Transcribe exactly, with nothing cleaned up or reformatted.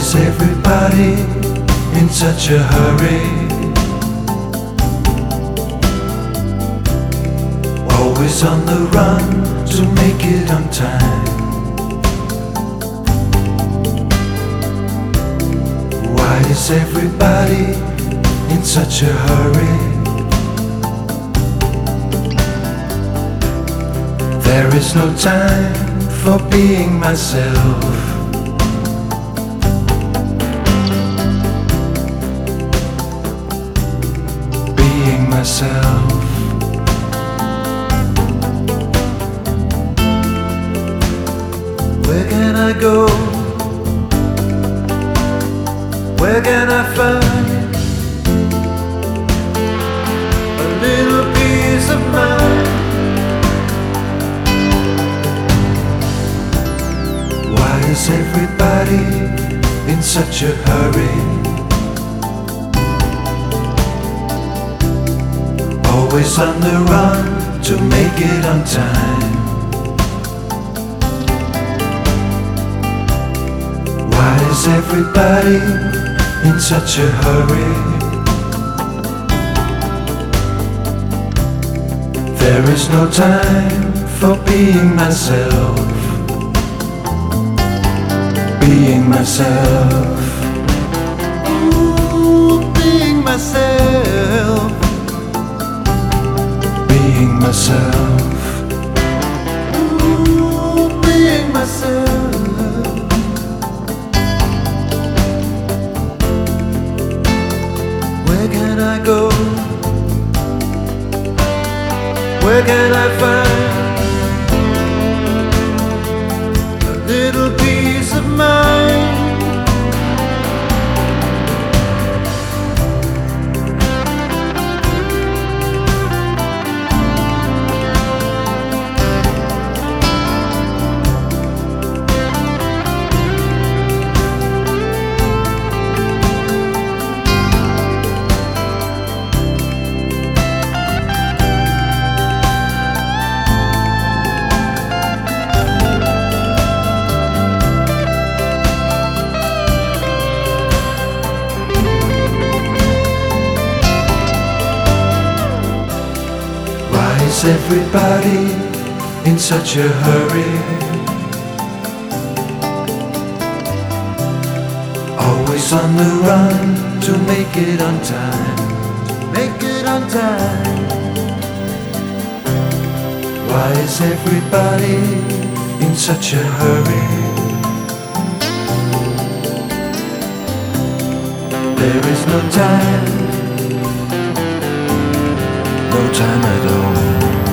is everybody in such a hurry? Always on the run to make it on time. Why is everybody in such a hurry? There is no time for being myself. Being myself. Where can I go? Where can I find a little peace of mind? Why is everybody in such a hurry? Always on the run to make it on time. Why is everybody in such a hurry? There is no time for being myself. Being myself. Ooh, being myself. Being myself. Ooh, being myself. Where can I go? Where can I find a little peace of mind? Is everybody in such a hurry? Always on the run to make it on time. Make it on time. Why is everybody in such a hurry? There is no time. No time at all.